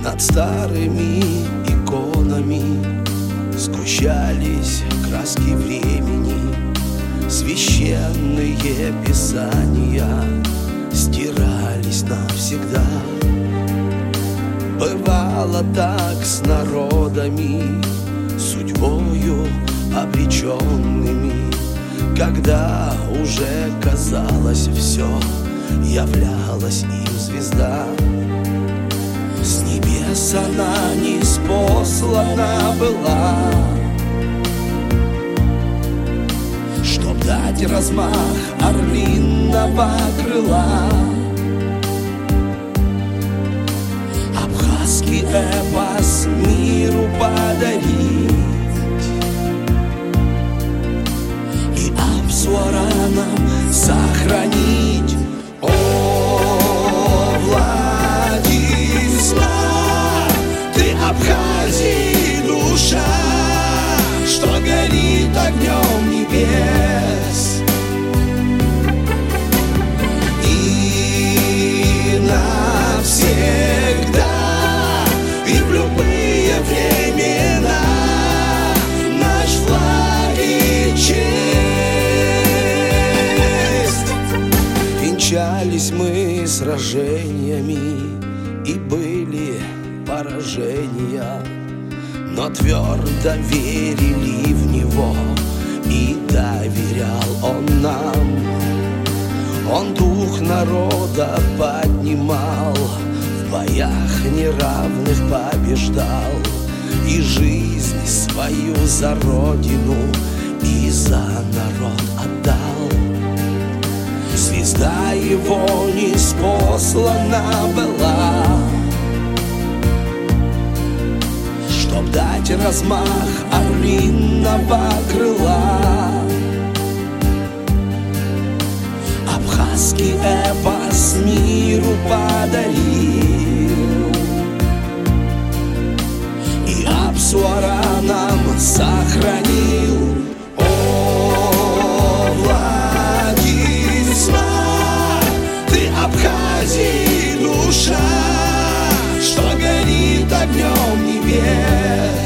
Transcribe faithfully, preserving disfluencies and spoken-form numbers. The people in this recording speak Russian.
Над старыми иконами сгущались краски времени, священные писания стирались навсегда. Бывало так с народами, судьбою обреченными, когда уже казалось все, являлась им звезда. С небес она ниспослана была, чтоб дать размах орлиного крыла. Абхазский эпос миру подарить и Апсуаранам сохранить. О, Владислав, ты Абхазии душа, что горит огнем небес. И навсегда, и в любые времена наш флаг и честь. Венчались мы сражениями, и были поражения, но твердо верили в него, и доверял он нам. Он дух народа поднимал, в боях неравных побеждал, и жизнь свою за родину и за народ отдал. Звезда его ниспослана была, чтоб дать размах орлиного крыла. Абхазский эпос миру подарил и Апсуаранам сохранил. О, Владислав, ты Абхазии душа, что горит огнем небес.